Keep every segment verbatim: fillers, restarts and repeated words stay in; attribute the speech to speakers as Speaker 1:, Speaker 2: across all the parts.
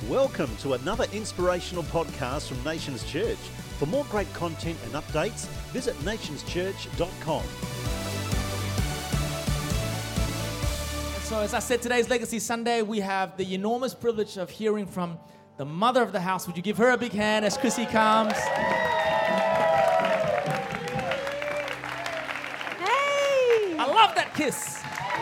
Speaker 1: Welcome to another inspirational podcast from Nations Church. For more great content and updates, visit nations church dot com.
Speaker 2: So as I said, today's Legacy Sunday, we have the enormous privilege of hearing from the mother of the house. Would you give her a big hand as Chrissy comes?
Speaker 3: Hey!
Speaker 2: I love that kiss.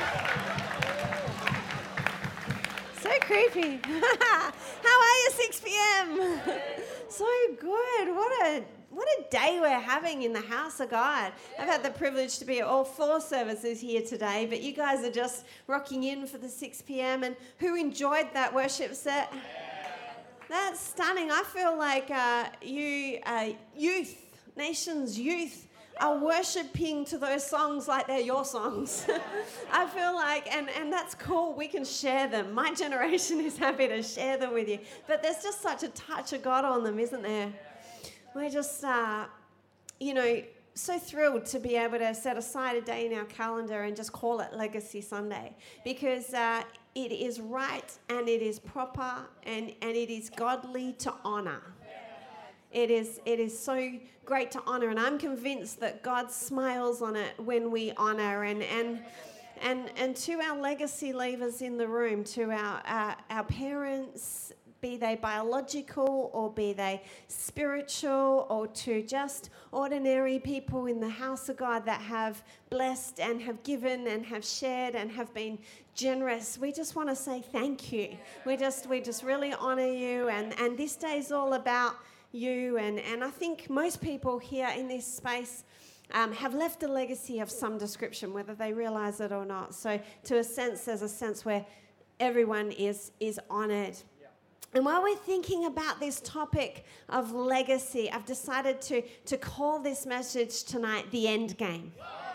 Speaker 3: So creepy. How are you, six p.m.? So good. What a what a day we're having in the house of God. I've had the privilege to be at all four services here today, but you guys are just rocking in for the six p.m. And who enjoyed that worship set? That's stunning. I feel like uh, you, uh, youth, Nations youth, are worshipping to those songs like they're your songs. I feel like, and, and that's cool, we can share them. My generation is happy to share them with you. But there's just such a touch of God on them, isn't there? We're just, uh, you know, so thrilled to be able to set aside a day in our calendar and just call it Legacy Sunday. Because uh, it is right and it is proper and, and it is godly to honour. It is it is so great to honour, and I'm convinced that God smiles on it when we honour. And and and and to our legacy leavers in the room, to our uh, our parents, be they biological or be they spiritual, or to just ordinary people in the house of God that have blessed and have given and have shared and have been generous, we just want to say thank you. We just we just really honour you, and and this day is all about you, and, and I think most people here in this space um, have left a legacy of some description, whether they realise it or not. So to a sense, there's a sense where everyone is is honoured. Yeah. And while we're thinking about this topic of legacy, I've decided to, to call this message tonight The End Game.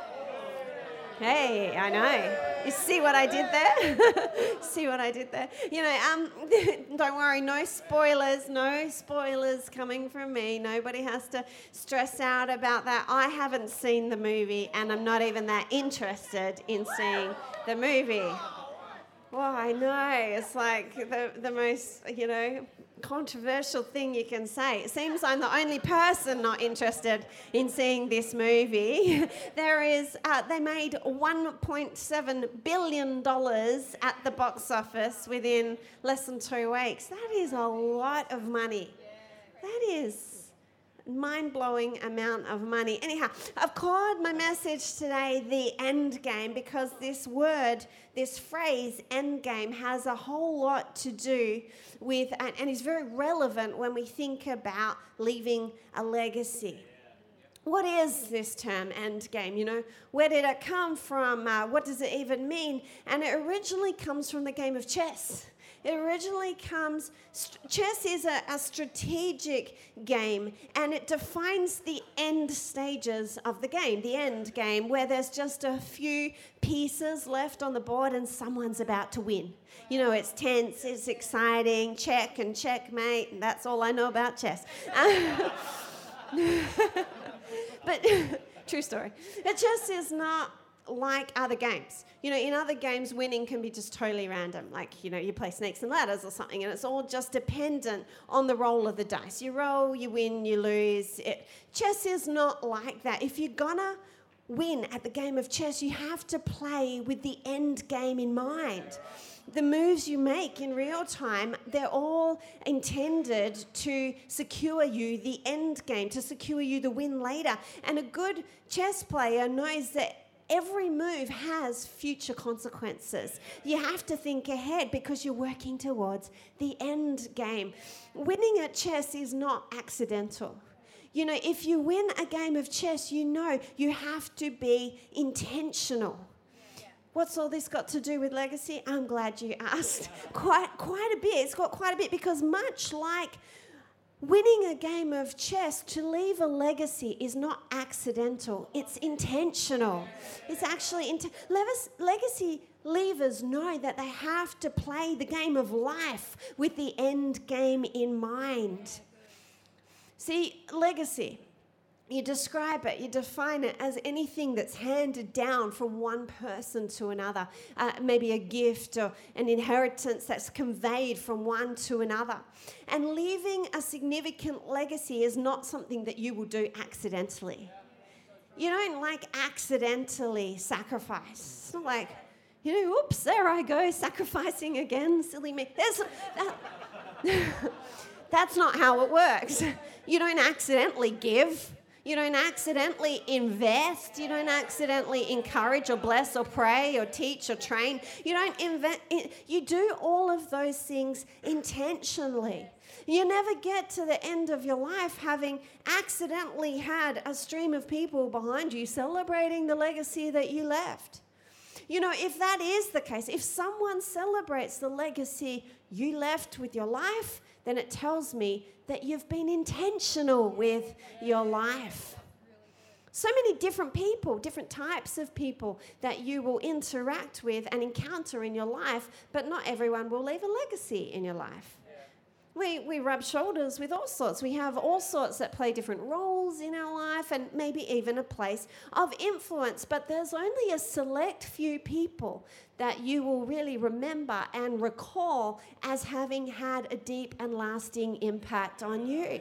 Speaker 3: Hey, I know. You see what I did there? See what I did there? You know, um, don't worry, no spoilers, no spoilers coming from me. Nobody has to stress out about that. I haven't seen the movie, and I'm not even that interested in seeing the movie. Well, I know. It's like the, the most, you know, controversial thing you can say. It seems I'm the only person not interested in seeing this movie. There is, uh, they made one point seven billion dollars at the box office within less than two weeks. That is a lot of money. That is mind-blowing amount of money. Anyhow, I've called my message today The End Game because this word, this phrase, end game, has a whole lot to do with, and, and is very relevant when we think about leaving a legacy. What is this term, end game? You know, where did it come from? Uh, what does it even mean? And it originally comes from the game of chess. It originally comes, chess is a, a strategic game, and it defines the end stages of the game, the end game, where there's just a few pieces left on the board and someone's about to win. You know, it's tense, it's exciting, check and checkmate, and that's all I know about chess. But, true story. But chess is not like other games. You know, in other games, winning can be just totally random. Like, you know, you play snakes and ladders or something, and it's all just dependent on the roll of the dice. You roll, you win, you lose. It, chess is not like that. If you're gonna win at the game of chess, you have to play with the end game in mind. The moves you make in real time, they're all intended to secure you the end game, to secure you the win later. And a good chess player knows that every move has future consequences. You have to think ahead because you're working towards the end game. Winning at chess is not accidental. You know, if you win a game of chess, you know you have to be intentional. What's all this got to do with legacy? I'm glad you asked. Quite, quite a bit. It's got quite a bit, because much like winning a game of chess, to leave a legacy is not accidental. It's intentional. It's actually int- legacy leavers know that they have to play the game of life with the end game in mind. See, legacy you describe it, you define it as anything that's handed down from one person to another, uh, maybe a gift or an inheritance that's conveyed from one to another. And leaving a significant legacy is not something that you will do accidentally. You don't like accidentally sacrifice. It's not like, you know, oops, there I go, sacrificing again, silly me. There's, that, that's not how it works. You don't accidentally give. You don't accidentally invest. You don't accidentally encourage or bless or pray or teach or train. You don't invent. You do all of those things intentionally. You never get to the end of your life having accidentally had a stream of people behind you celebrating the legacy that you left. You know, if that is the case, if someone celebrates the legacy you left with your life, then it tells me that you've been intentional with your life. So many different people, different types of people that you will interact with and encounter in your life, but not everyone will leave a legacy in your life. We we rub shoulders with all sorts. We have all sorts that play different roles in our life and maybe even a place of influence. But there's only a select few people that you will really remember and recall as having had a deep and lasting impact on you.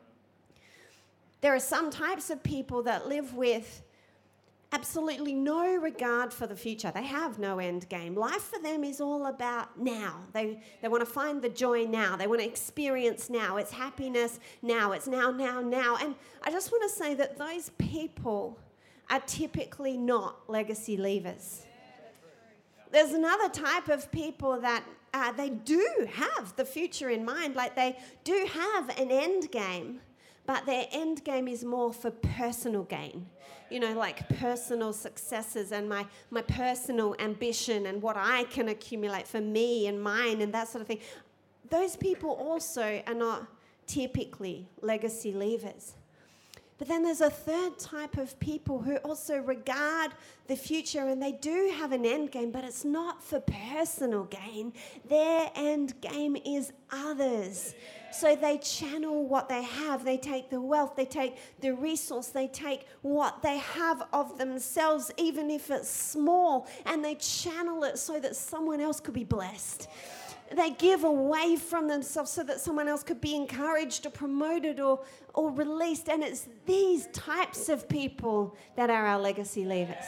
Speaker 3: There are some types of people that live with absolutely no regard for the future. They have no end game. Life for them is all about now. They they want to find the joy now. They want to experience now. It's happiness now. It's now, now, now. And I just want to say that those people are typically not legacy leavers. There's another type of people that uh, they do have the future in mind. Like they do have an end game, but their end game is more for personal gain. You know, like personal successes and my, my personal ambition and what I can accumulate for me and mine and that sort of thing. Those people also are not typically legacy leavers. But then there's a third type of people who also regard the future and they do have an end game, but it's not for personal gain. Their end game is others. So they channel what they have. They take the wealth, they take the resource, they take what they have of themselves, even if it's small, and they channel it so that someone else could be blessed. They give away from themselves so that someone else could be encouraged or promoted or, or released. And it's these types of people that are our legacy leavers.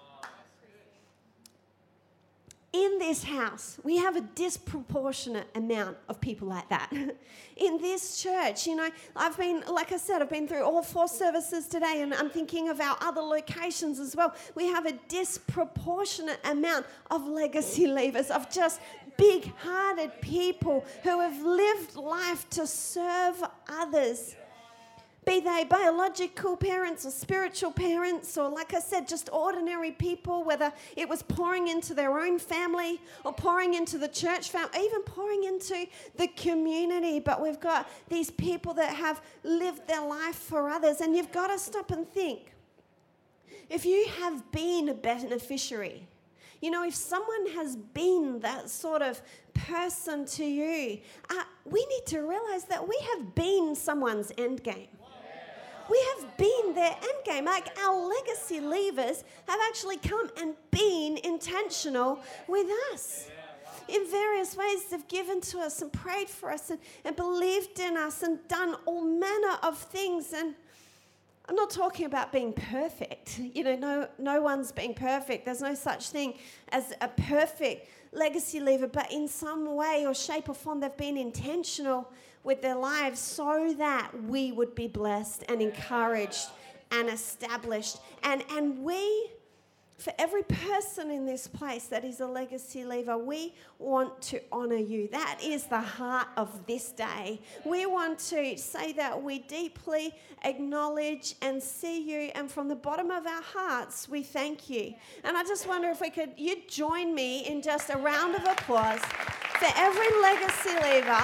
Speaker 3: In this house, we have a disproportionate amount of people like that. In this church, you know, I've been, like I said, I've been through all four services today, and I'm thinking of our other locations as well. We have a disproportionate amount of legacy leavers, of just big-hearted people who have lived life to serve others. Be they biological parents or spiritual parents or, like I said, just ordinary people, whether it was pouring into their own family or pouring into the church family, even pouring into the community. But we've got these people that have lived their life for others. And you've got to stop and think. If you have been a beneficiary, you know, if someone has been that sort of person to you, uh, we need to realize that we have been someone's end game. We have been their end game. Like our legacy leavers have actually come and been intentional with us. In various ways, they've given to us and prayed for us and, and believed in us and done all manner of things. And I'm not talking about being perfect. You know, no, no one's being perfect. There's no such thing as a perfect legacy leaver. But in some way or shape or form, they've been intentional with their lives so that we would be blessed and encouraged and established. And, and we, for every person in this place that is a legacy leaver, we want to honour you. That is the heart of this day. We want to say that we deeply acknowledge and see you, and from the bottom of our hearts, we thank you. And I just wonder if we could, you'd join me in just a round of applause for every legacy leaver.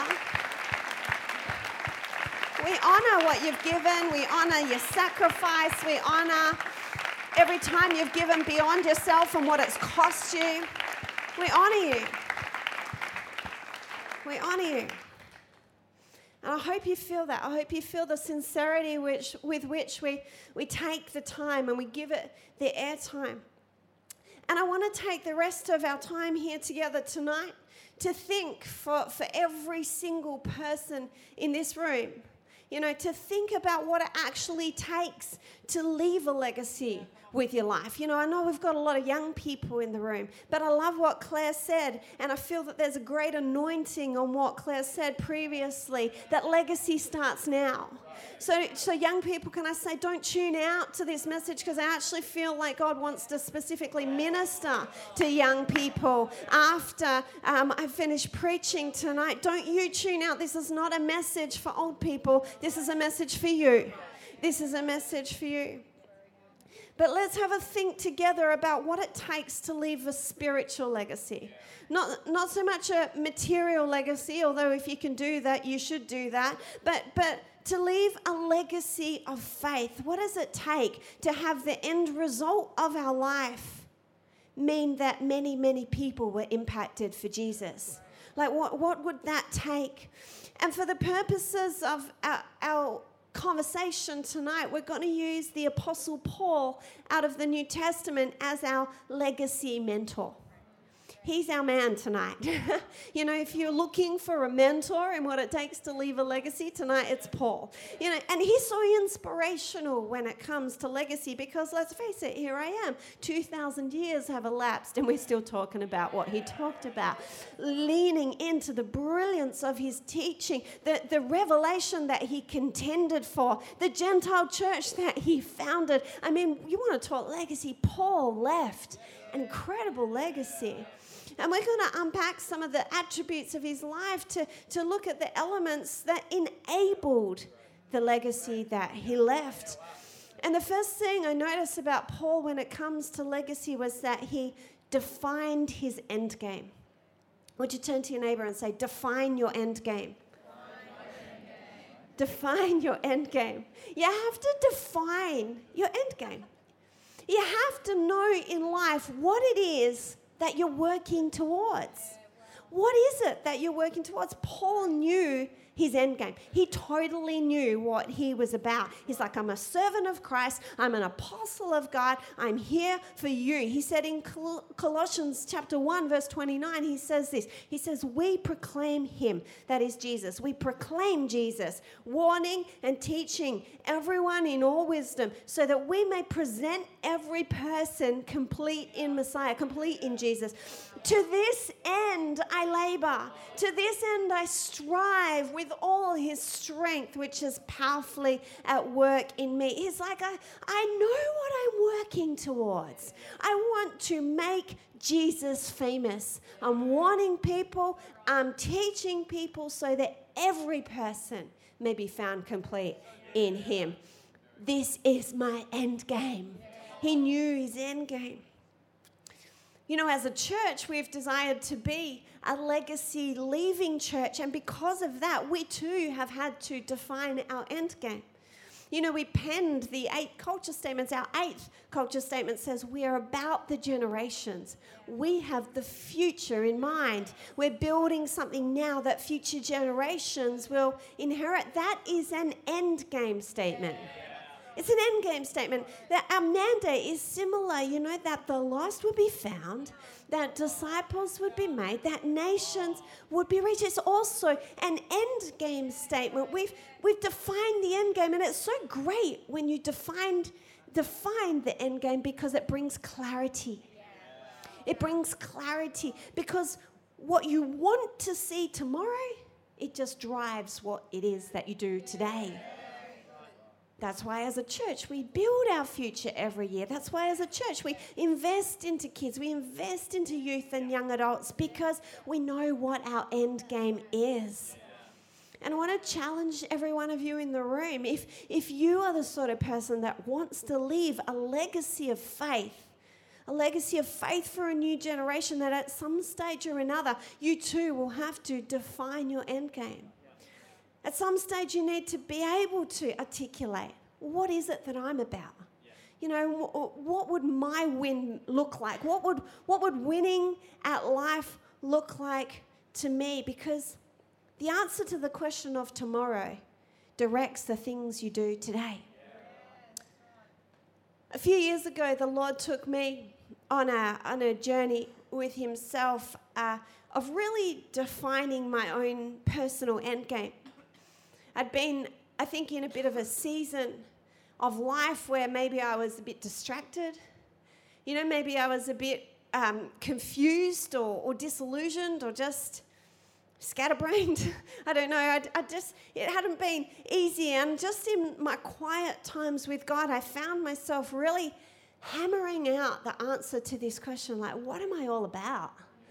Speaker 3: We honour what you've given. We honour your sacrifice. We honour every time you've given beyond yourself and what it's cost you. We honour you. We honour you. And I hope you feel that. I hope you feel the sincerity which, with which we, we take the time and we give it the airtime. And I want to take the rest of our time here together tonight to think for, for every single person in this room, you know, to think about what it actually takes to leave a legacy with your life. You know, I know we've got a lot of young people in the room, but I love what Claire said, and I feel that there's a great anointing on what Claire said previously, that legacy starts now. So, so young people, can I say, don't tune out to this message, because I actually feel like God wants to specifically minister to young people after um, I finish preaching tonight. Don't you tune out. This is not a message for old people. This is a message for you. This is a message for you. But let's have a think together about what it takes to leave a spiritual legacy. Not, not so much a material legacy, although if you can do that, you should do that. But, but to leave a legacy of faith. What does it take to have the end result of our life mean that many, many people were impacted for Jesus? Like, what, what would that take? And for the purposes of our, our conversation tonight, we're going to use the Apostle Paul out of the New Testament as our legacy mentor. He's our man tonight. You know, if you're looking for a mentor and what it takes to leave a legacy, tonight it's Paul. You know, and he's so inspirational when it comes to legacy, because let's face it, here I am. two thousand years have elapsed and we're still talking about what he talked about. Leaning into the brilliance of his teaching, the, the revelation that he contended for, the Gentile church that he founded. I mean, you want to talk legacy? Paul left an incredible legacy. And we're going to unpack some of the attributes of his life to, to look at the elements that enabled the legacy that he left. And the first thing I notice about Paul when it comes to legacy was that he defined his end game. Would you turn to your neighbor and say, define your end game? Define your end game. You have to define your end game. You have to know in life what it is that you're working towards. What is it that you're working towards? Paul knew his end game. He totally knew what he was about. He's like, I'm a servant of Christ. I'm an apostle of God. I'm here for you. He said in Col- Colossians chapter one, verse twenty-nine, he says this. He says, we proclaim him, that is Jesus. We proclaim Jesus, warning and teaching everyone in all wisdom, so that we may present every person complete in Messiah, complete in Jesus. To this end I labor. To this end I strive with all his strength, which is powerfully at work in me. He's like, I, I know what I'm working towards. I want to make Jesus famous. I'm warning people. I'm teaching people so that every person may be found complete in him. This is my end game. He knew his end game. You know, as a church, we've desired to be a legacy-leaving church, and because of that, we too have had to define our end game. You know, we penned the eight culture statements. Our eighth culture statement says we are about the generations. We have the future in mind. We're building something now that future generations will inherit. That is an end game statement. It's an end game statement. That our mandate is similar, you know, that the lost would be found, that disciples would be made, that nations would be reached. It's also an end game statement. We've we've defined the end game, and it's so great when you defined define the end game, because it brings clarity. It brings clarity because what you want to see tomorrow, it just drives what it is that you do today. That's why as a church, we build our future every year. That's why as a church, we invest into kids. We invest into youth and young adults, because we know what our end game is. And I want to challenge every one of you in the room. If, if you are the sort of person that wants to leave a legacy of faith, a legacy of faith for a new generation, that at some stage or another, you too will have to define your end game. At some stage, you need to be able to articulate, what is it that I'm about? Yeah. You know, wh- what would my win look like? What would what would winning at life look like to me? Because The answer to the question of tomorrow directs the things you do today. A few years ago, the Lord took me on a, on a journey with himself uh, of really defining my own personal end game. I'd been, I think, in a bit of a season of life where maybe I was a bit distracted. You know, maybe I was a bit um, confused or, or disillusioned or just scatterbrained. I don't know. I, I just, it hadn't been easy. And just in my quiet times with God, I found myself really hammering out the answer to this question, like, what am I all about?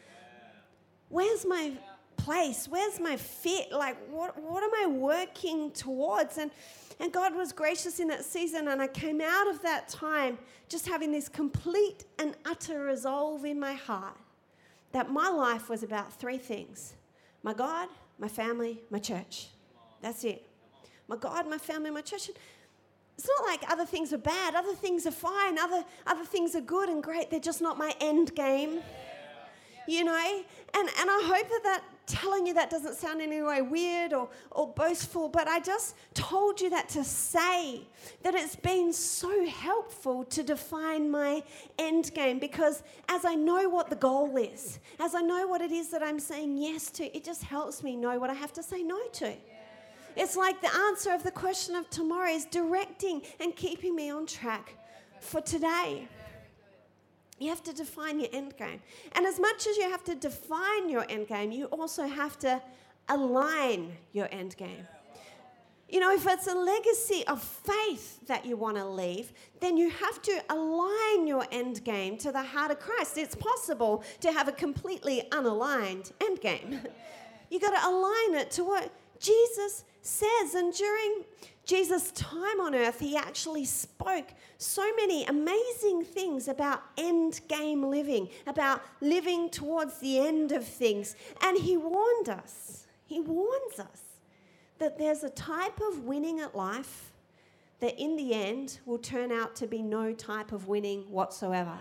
Speaker 3: Where's my place? Where's my fit? Like, what what am I working towards? And and God was gracious in that season, and I came out of that time just having this complete and utter resolve in my heart that my life was about three things: my God, my family, my church. That's it. My God, my family, my church. And it's not like other things are bad. Other things are fine. Other other things are good and great. They're just not my end game. You know, and, and I hope that, that telling you that doesn't sound in any way weird or, or boastful, but I just told you that to say that it's been so helpful to define my end game, because as I know what the goal is, as I know what it is that I'm saying yes to, it just helps me know what I have to say no to. It's like the answer of the question of tomorrow is directing and keeping me on track for today. You have to define your end game. And as much as you have to define your end game, you also have to align your end game. You know, if it's a legacy of faith that you want to leave, then you have to align your end game to the heart of Christ. It's possible to have a completely unaligned end game. You got to align it to what Jesus says. And during Jesus' time on earth, he actually spoke so many amazing things about end game living, about living towards the end of things. And he warned us, he warns us that there's a type of winning at life that in the end will turn out to be no type of winning whatsoever.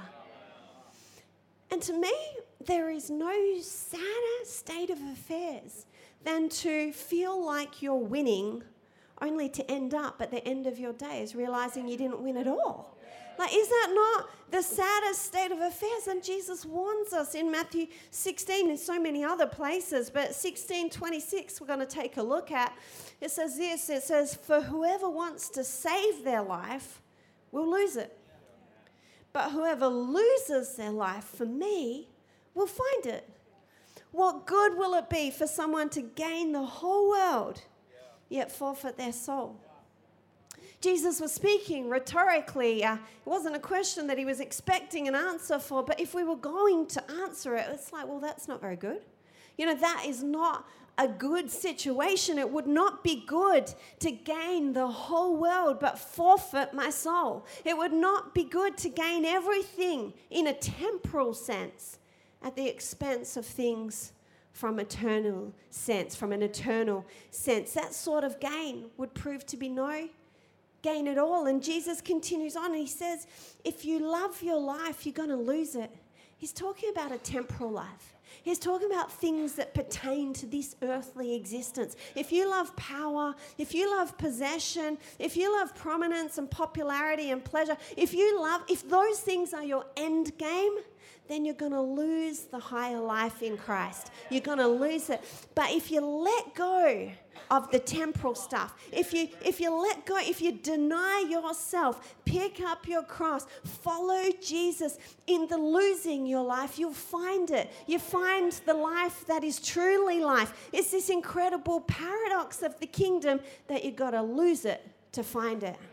Speaker 3: And to me, there is no sadder state of affairs than to feel like you're winning only to end up at the end of your days realizing you didn't win at all. Like, is that not the saddest state of affairs? And Jesus warns us in Matthew sixteen and so many other places, but sixteen twenty-six we're going to take a look at. It says this, it says, for whoever wants to save their life will lose it. But whoever loses their life for me will find it. What good will it be for someone to gain the whole world yet forfeit their soul? Jesus was speaking rhetorically. Uh, it wasn't a question that he was expecting an answer for, but if we were going to answer it, it's like, well, that's not very good. You know, that is not a good situation. It would not be good to gain the whole world but forfeit my soul. It would not be good to gain everything in a temporal sense at the expense of things from eternal sense, from an eternal sense. That sort of gain would prove to be no gain at all. And Jesus continues on and he says, if you love your life, you're going to lose it. He's talking about a temporal life. He's talking about things that pertain to this earthly existence. If you love power, if you love possession, if you love prominence and popularity and pleasure, if you love, if those things are your end game, then you're going to lose the higher life in Christ. You're going to lose it. But if you let go of the temporal stuff, if you if you let go, if you deny yourself, pick up your cross, follow Jesus in the losing your life, you'll find it. You find the life that is truly life. It's this incredible paradox of the kingdom that you've got to lose it to find it.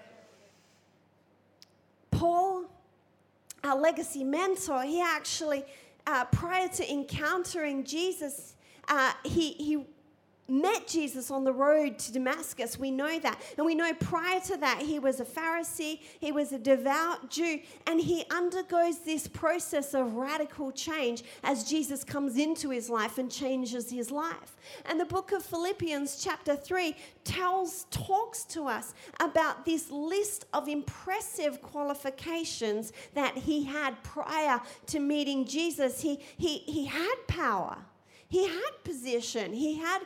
Speaker 3: Paul, our legacy mentor, he actually, uh, prior to encountering Jesus, uh, he, he met Jesus on the road to Damascus. We know that. And we know prior to that, he was a Pharisee, he was a devout Jew, and he undergoes this process of radical change as Jesus comes into his life and changes his life. And the book of Philippians chapter three tells, talks to us about this list of impressive qualifications that he had prior to meeting Jesus. He, he, he had power. He had position. He had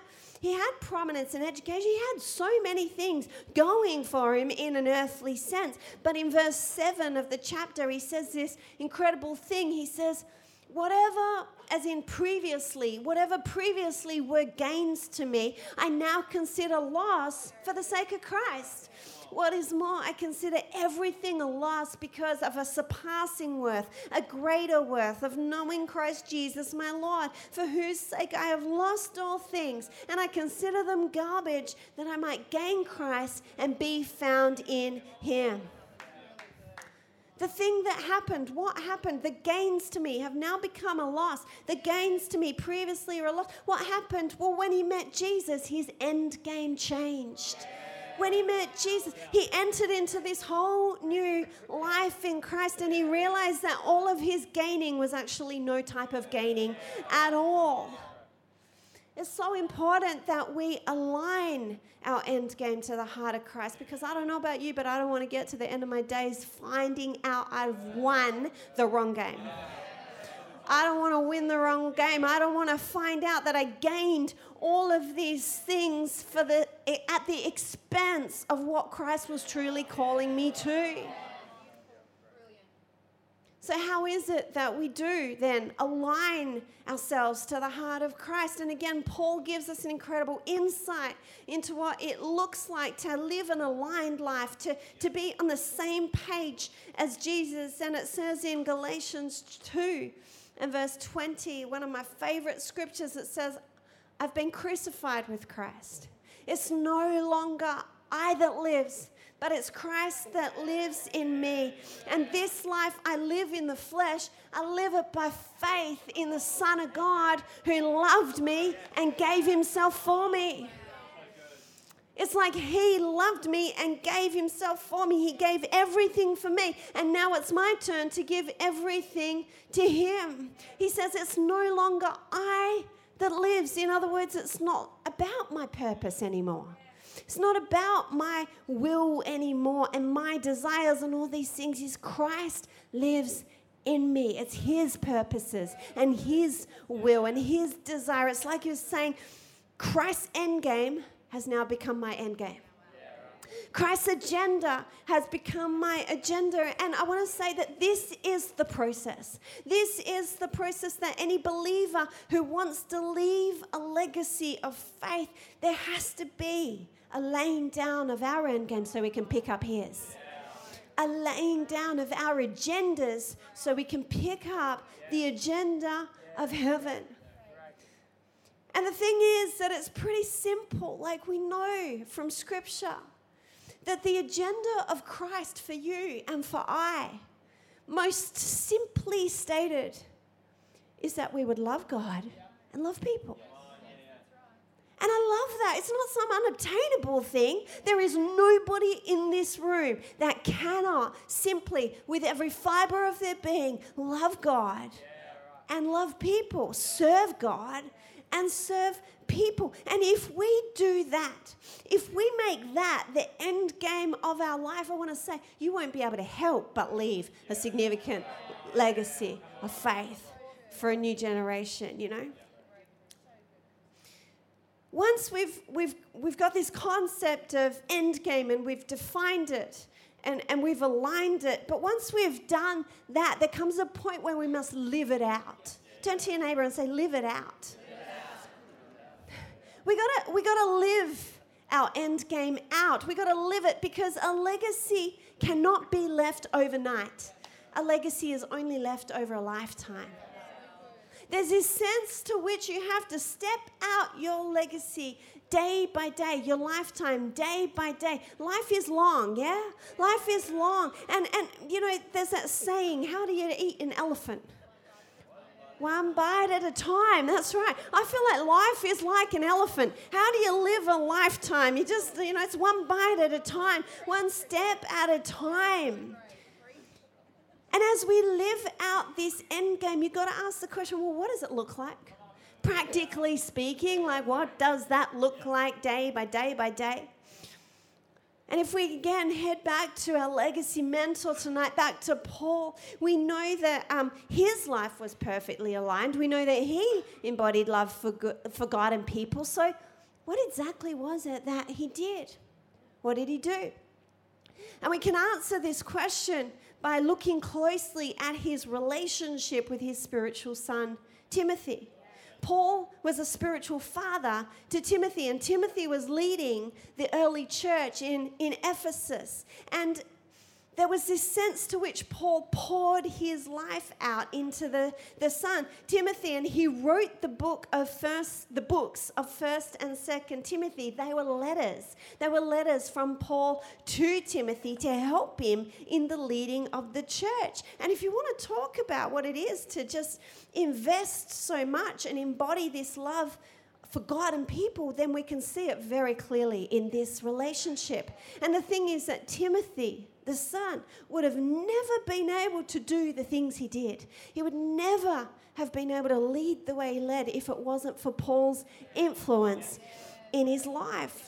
Speaker 3: he had prominence and education. He had so many things going for him in an earthly sense. But in verse seven of the chapter, he says this incredible thing. He says, whatever, as in previously, whatever previously were gains to me, I now consider loss for the sake of Christ. What is more, I consider everything a loss because of a surpassing worth, a greater worth of knowing Christ Jesus my Lord, for whose sake I have lost all things, and I consider them garbage, that I might gain Christ and be found in him. The thing that happened, what happened? The gains to me have now become a loss. The gains to me previously were a loss. What happened? Well, when he met Jesus, his end game changed. When he met Jesus, he entered into this whole new life in Christ, and he realized that all of his gaining was actually no type of gaining at all. It's so important that we align our end game to the heart of Christ, because I don't know about you, but I don't want to get to the end of my days finding out I've won the wrong game. I don't want to win the wrong game. I don't want to find out that I gained all of these things for the at the expense of what Christ was truly calling me to. So how is it that we do then align ourselves to the heart of Christ? And again, Paul gives us an incredible insight into what it looks like to live an aligned life, to, to be on the same page as Jesus. And it says in Galatians two and verse twenty, one of my favorite scriptures, it says, I've been crucified with Christ. It's no longer I that lives, but it's Christ that lives in me. And this life I live in the flesh, I live it by faith in the Son of God who loved me and gave himself for me. It's like he loved me and gave himself for me. He gave everything for me. And now it's my turn to give everything to him. He says it's no longer I that lives. In other words, it's not about my purpose anymore. It's not about my will anymore and my desires and all these things. It's Christ lives in me. It's his purposes and his will and his desire. It's like you're saying, Christ's end game has now become my end game. Christ's agenda has become my agenda. And I want to say that this is the process. This is the process that any believer who wants to leave a legacy of faith, there has to be a laying down of our end game so we can pick up his. A laying down of our agendas so we can pick up the agenda of heaven. And the thing is that it's pretty simple. Like we know from Scripture that the agenda of Christ for you and for I, most simply stated, is that we would love God and love people. And I love that. It's not some unobtainable thing. There is nobody in this room that cannot simply, with every fiber of their being, love God and love people, serve God and serve people. And if we do that, if we make that the end game of our life, I want to say you won't be able to help but leave a significant legacy of faith for a new generation, you know. Once we've we've we've got this concept of end game and we've defined it and, and we've aligned it, but once we've done that, there comes a point where we must live it out. Turn to your neighbor and say, live it out. We gotta we gotta live our end game out. We gotta live it because a legacy cannot be left overnight. A legacy is only left over a lifetime. There's this sense to which you have to step out your legacy day by day, your lifetime day by day. Life is long, yeah? Life is long. And, and you know, there's that saying, how do you eat an elephant? One bite at a time. That's right. I feel like life is like an elephant. How do you live a lifetime? You just, you know, it's one bite at a time, one step at a time. And as we live out this end game, you've got to ask the question, well, what does it look like? Practically speaking, like what does that look like day by day by day? And if we again head back to our legacy mentor tonight, back to Paul, we know that um, his life was perfectly aligned. We know that he embodied love for, good, for God and people. So what exactly was it that he did? What did he do? And we can answer this question by looking closely at his relationship with his spiritual son, Timothy. Paul was a spiritual father to Timothy, and Timothy was leading the early church in, in Ephesus. And there was this sense to which Paul poured his life out into the, the son, Timothy, and he wrote the book of first, the books of First and Second Timothy. They were letters. They were letters from Paul to Timothy to help him in the leading of the church. And if you want to talk about what it is to just invest so much and embody this love for God and people, then we can see it very clearly in this relationship. And the thing is that Timothy, the son, would have never been able to do the things he did. He would never have been able to lead the way he led if it wasn't for Paul's influence in his life.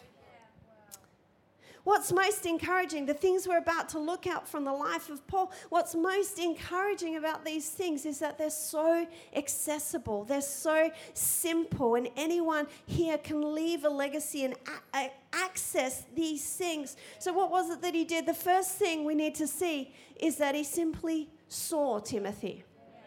Speaker 3: What's most encouraging, the things we're about to look at from the life of Paul, what's most encouraging about these things is that they're so accessible, they're so simple, and anyone here can leave a legacy and a- a- access these things. So what was it that he did? The first thing we need to see is that he simply saw Timothy.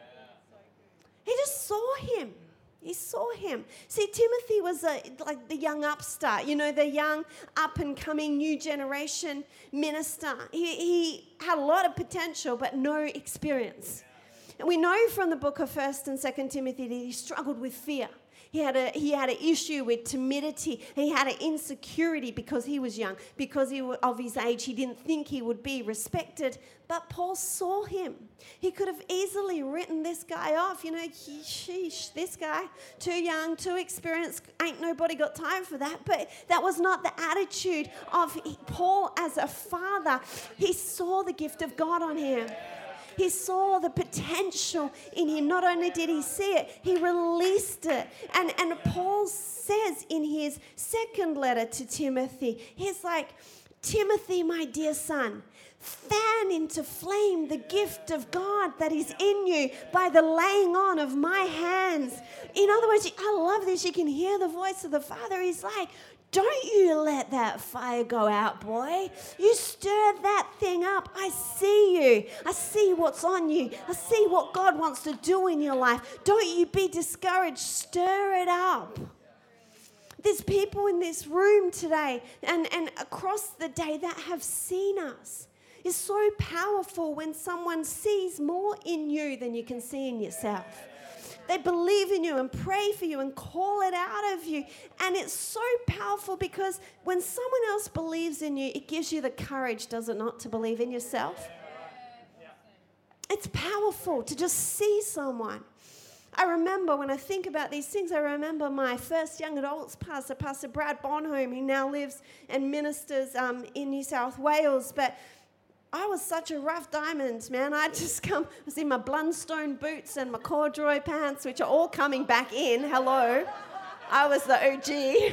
Speaker 3: He just saw him. He saw him. See, Timothy was a, like the young upstart, you know, the young up-and-coming new generation minister. He, he had a lot of potential, but no experience. And we know from the book of First and Second Timothy that he struggled with fear. He had a he had an issue with timidity. He had an insecurity because he was young. Because he, of his age, he didn't think he would be respected. But Paul saw him. He could have easily written this guy off. You know, sheesh, this guy, too young, too experienced, ain't nobody got time for that. But that was not the attitude of Paul as a father. He saw the gift of God on him. He saw the potential in him. Not only did he see it, he released it. And, and Paul says in his second letter to Timothy, he's like, Timothy, my dear son, fan into flame the gift of God that is in you by the laying on of my hands. In other words, I love this. You can hear the voice of the Father. He's like, don't you let that fire go out, boy. You stir that thing up. I see you. I see what's on you. I see what God wants to do in your life. Don't you be discouraged. Stir it up. There's people in this room today and, and across the day that have seen us. It's so powerful when someone sees more in you than you can see in yourself. They believe in you and pray for you and call it out of you. And it's so powerful because when someone else believes in you, it gives you the courage, does it not, to believe in yourself? It's powerful to just see someone. I remember when I think about these things, I remember my first young adults pastor, Pastor Brad Bonholm. He now lives and ministers um, in New South Wales. But I was such a rough diamond, man. I just come, I was in my Blundstone boots and my corduroy pants, which are all coming back in. Hello. I was the O G.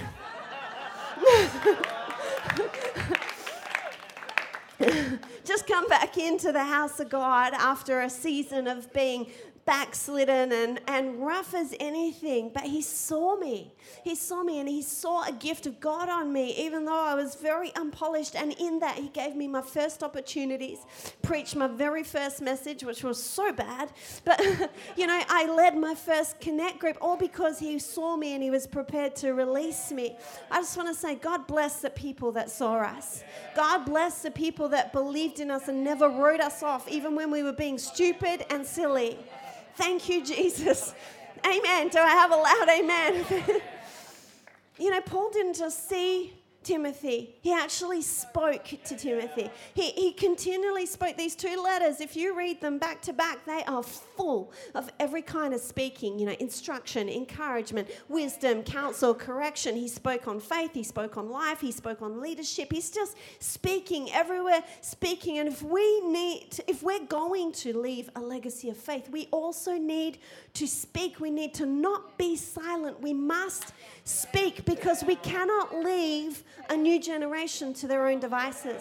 Speaker 3: Just come back into the house of God after a season of being backslidden and, and rough as anything. But he saw me. He saw me and he saw a gift of God on me, even though I was very unpolished. And in that, he gave me my first opportunities, preached my very first message, which was so bad. But, you know, I led my first Connect group, all because he saw me and he was prepared to release me. I just want to say, God bless the people that saw us. God bless the people that believed in us and never wrote us off, even when we were being stupid and silly. Thank you, Jesus. Amen. Do I have a loud amen? You know, Paul didn't just see Timothy. He actually spoke to Timothy. He, he continually spoke. These two letters, if you read them back to back, they are full of every kind of speaking, you know, instruction, encouragement, wisdom, counsel, correction. He spoke on faith. He spoke on life. He spoke on leadership. He's just speaking everywhere, speaking. And if we need, if we're going to leave a legacy of faith, we also need to speak. We need to not be silent. We must speak because we cannot leave a new generation to their own devices.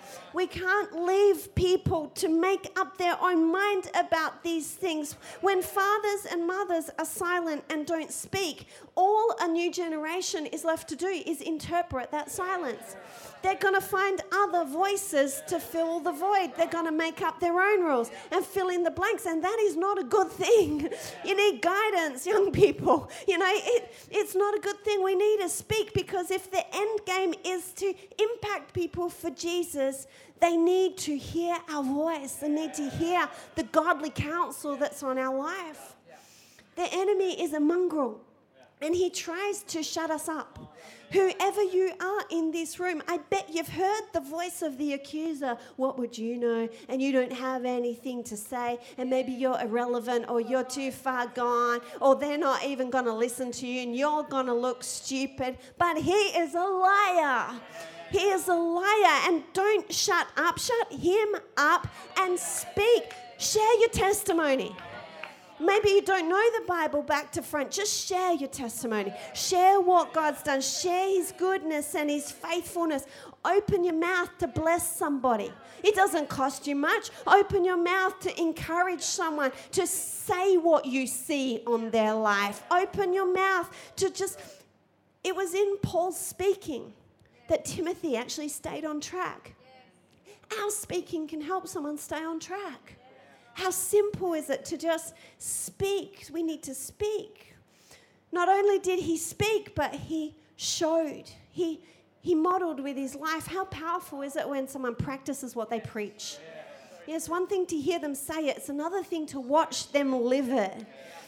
Speaker 3: We can't leave people to make up their own mind about these things. When fathers and mothers are silent and don't speak, all a new generation is left to do is interpret that silence. They're going to find other voices to fill the void. They're going to make up their own rules and fill in the blanks, and that is not a good thing. You need guidance, young people. You know, it, it's not a good thing. We need to speak, because if the end game is to impact people for Jesus, they need to hear our voice. They need to hear the godly counsel that's on our life. The enemy is a mongrel, and he tries to shut us up. Whoever you are in this room, I bet you've heard the voice of the accuser. What would you know? And you don't have anything to say. And maybe you're irrelevant, or you're too far gone, or they're not even going to listen to you, and you're going to look stupid. But he is a liar. He is a liar. And don't shut up. Shut him up and speak. Share your testimony. Maybe you don't know the Bible back to front. Just share your testimony. Share what God's done. Share his goodness and his faithfulness. Open your mouth to bless somebody. It doesn't cost you much. Open your mouth to encourage someone, to say what you see on their life. Open your mouth to just... It was in Paul's speaking that Timothy actually stayed on track. Our speaking can help someone stay on track. How simple is it to just speak? We need to speak. Not only did he speak, but he showed. He, he modeled with his life. How powerful is it when someone practices what they preach? Yeah, it's one thing to hear them say it. It's another thing to watch them live it.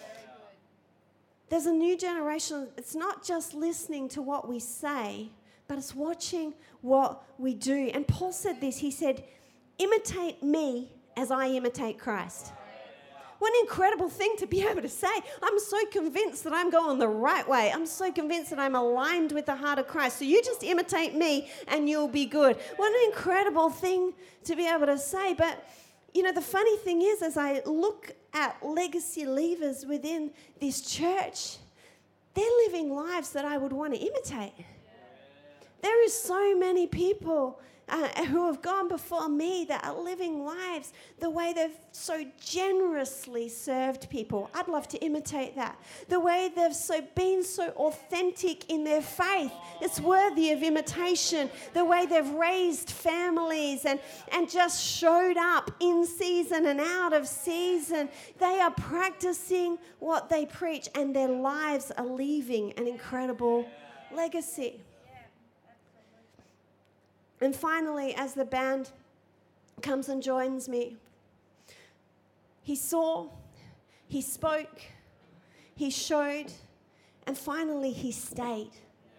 Speaker 3: There's a new generation. It's not just listening to what we say, but it's watching what we do. And Paul said this. He said, imitate me as I imitate Christ. What an incredible thing to be able to say. I'm so convinced that I'm going the right way. I'm so convinced that I'm aligned with the heart of Christ. So you just imitate me and you'll be good. What an incredible thing to be able to say. But, you know, the funny thing is, as I look at legacy leavers within this church, they're living lives that I would want to imitate. There is so many people Uh, who have gone before me that are living lives the way they've so generously served people. I'd love to imitate that. The way they've so been so authentic in their faith, it's worthy of imitation. The way they've raised families and, and just showed up in season and out of season. They are practicing what they preach, and their lives are leaving an incredible legacy. And finally, as the band comes and joins me, he saw, he spoke, he showed, and finally he stayed.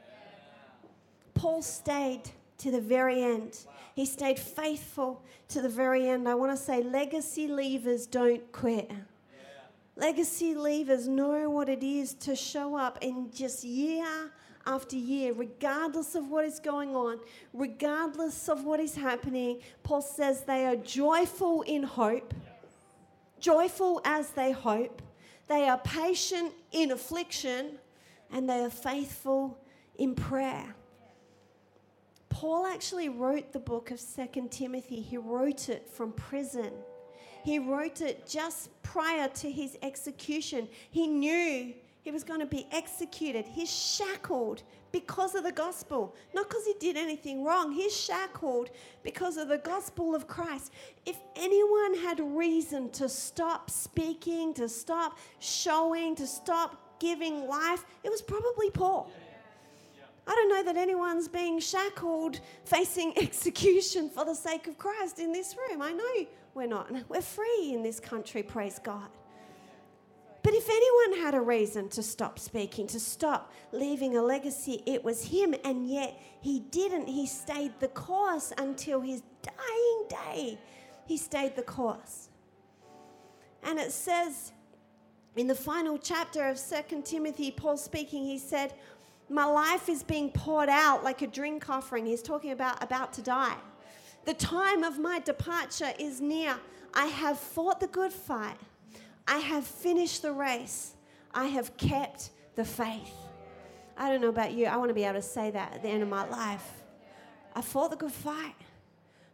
Speaker 3: Paul stayed to the very end. He stayed faithful to the very end. I want to say legacy leavers don't quit. Legacy leavers know what it is to show up in just year after year, regardless of what is going on, regardless of what is happening. Paul says they are joyful in hope, joyful as they hope. They are patient in affliction, and they are faithful in prayer. Paul actually wrote the book of Second Timothy. He wrote it from prison. He wrote it just prior to his execution. He knew he was going to be executed. He's shackled because of the gospel. Not because he did anything wrong. He's shackled because of the gospel of Christ. If anyone had reason to stop speaking, to stop showing, to stop giving life, it was probably Paul. I don't know that anyone's being shackled facing execution for the sake of Christ in this room. I know we're not. We're free in this country, praise God. But if anyone had a reason to stop speaking, to stop leaving a legacy, it was him. And yet he didn't. He stayed the course until his dying day. He stayed the course. And it says in the final chapter of Second Timothy, Paul speaking, he said, my life is being poured out like a drink offering. He's talking about about to die. The time of my departure is near. I have fought the good fight. I have finished the race. I have kept the faith. I don't know about you. I want to be able to say that at the end of my life. I fought the good fight.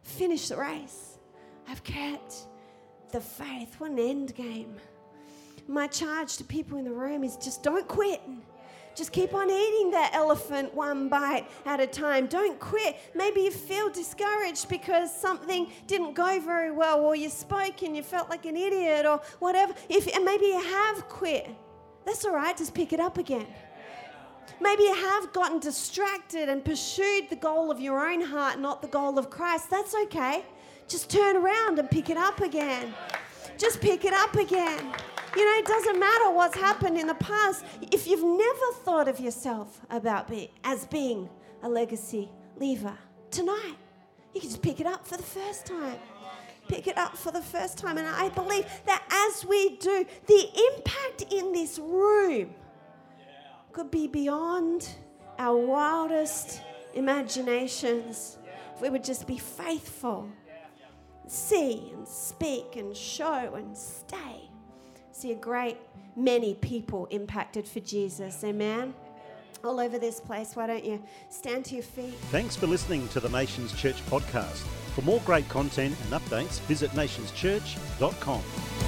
Speaker 3: finished the race. I've kept the faith. What an end game. My charge to people in the room is just don't quit. Just keep on eating that elephant one bite at a time. Don't quit. Maybe you feel discouraged because something didn't go very well, or you spoke and you felt like an idiot or whatever. If, and maybe you have quit. That's all right. Just pick it up again. Maybe you have gotten distracted and pursued the goal of your own heart, not the goal of Christ. That's okay. Just turn around and pick it up again. Just pick it up again. You know, it doesn't matter what's happened in the past. If you've never thought of yourself about be, as being a legacy leaver, tonight, you can just pick it up for the first time. Pick it up for the first time. And I believe that as we do, the impact in this room could be beyond our wildest imaginations if we would just be faithful, see and speak and show and stay. See a great many people impacted for Jesus. Amen. All over this place. Why don't you stand to your feet?
Speaker 1: Thanks for listening to the Nations Church podcast. For more great content and updates, visit nations church dot com.